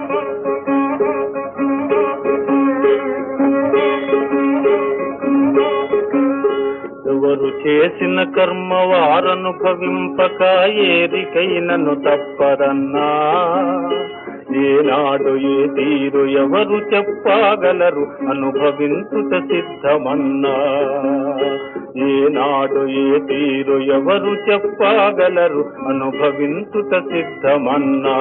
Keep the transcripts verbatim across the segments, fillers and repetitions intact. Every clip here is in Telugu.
ఎవరు చేసిన కర్మ వారనుభవింపక ఏరికైనను తప్పదన్నా. ఏనాడు ఏ తీరు ఎవరు చెప్పగలరు అనుభవించుట సిద్ధమన్నా. ఏనాడు ఏ తీరు ఎవరు చెప్పగలరు అనుభవించుట సిద్ధమన్నా.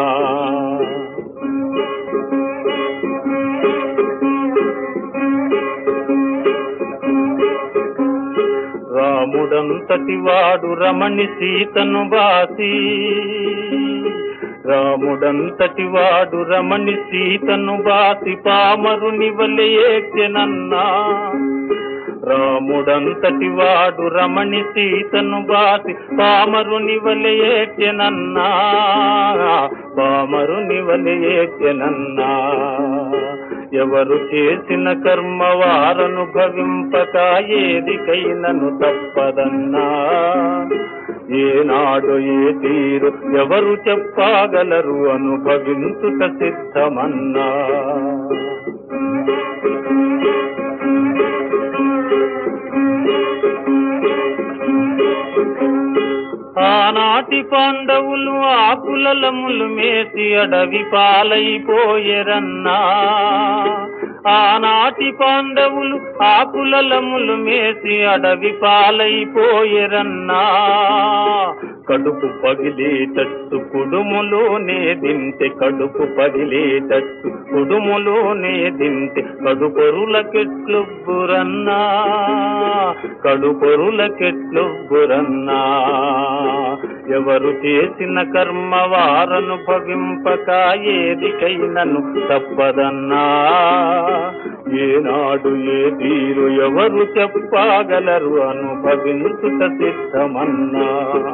రాముడంతటి వాడు రమణి సీతను బాసి రాముడంతటి వాడు రమణి సీతను బాసి పామరుని వలె ఏడ్చెనన్నా. రాముడంతటి వాడు రమణి సీతను బాసి పామరుని వలె ఏడ్చెనన్నా. పామరుని వలె ఏడ్చెనన్నా. ఎవరు చేసిన కర్మ వారనుభవింపక ఏదికైనను తప్పదన్నా. ఏనాడు ఏ తీరు ఎవరు చెప్పగలరు అనుభవించుట సిద్ధమన్నా. ఆనాటి పాండవులు ఆకులలములు మేసి అడవి పాలైపోయెరన్నా. ఆనాటి పాండవులు ఆకులలములు మేసి అడవి పాలైపోయెరన్నా. కడుపు పగిలేటట్టు కుడుములోనే దింటే కడుపు పగిలేటట్టు కుడుములోనే దింటే కడుపొరులకెట్లొబ్బురన్నా. కడుపొరులకెట్లొబ్బురన్నా. ఎవరు చేసిన కర్మ వారనుభవింపక ఏదికైనను తప్పదన్నా. ఏనాడు ఏ తీరు ఎవరు చెప్పగలరు అనుభవించుట సిద్ధమన్నా.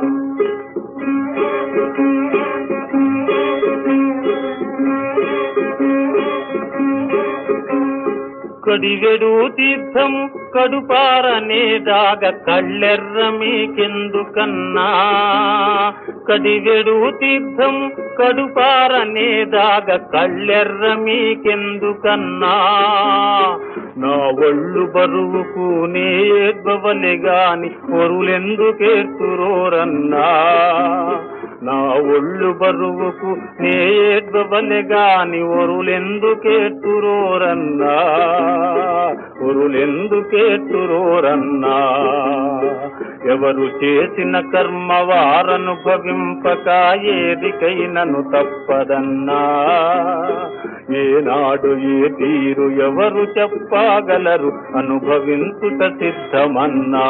కడిగెడు తీర్థము కడుపారనే దాగ కళ్ళెర్ర మీకెందుకన్నా. కడిగెడు తీర్థము కడుపారనే దాగ కళ్ళెర్ర మీకెందుకన్నా. నా ఒళ్ళు బరువుకు నే ఏడ్వవలె గాని ఒరులెందుకేర్తురోరన్నా. నా ఒళ్ళు బరువుకు నే ఏడ్వవలె గాని ఒరులెందుకేర్తురోరన్నా. ఒరులెందుకేర్తురోరన్నా. ఎవరు చేసిన కర్మ వారనుభవింపక ఏదికైనను తప్పదన్నా. ఏనాడు ఏ తీరు ఎవరు చెప్పగలరు అనుభవించుట సిద్ధమన్నా.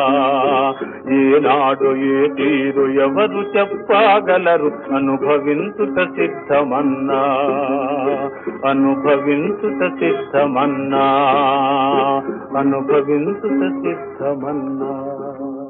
ఏనాడు ఏ తీరు ఎవరు చెప్పగలరు అనుభవించుట సిద్ధమన్నా. అనుభవించుట సిద్ధమన్నా. అనుభవించుట సిద్ధమన్నా.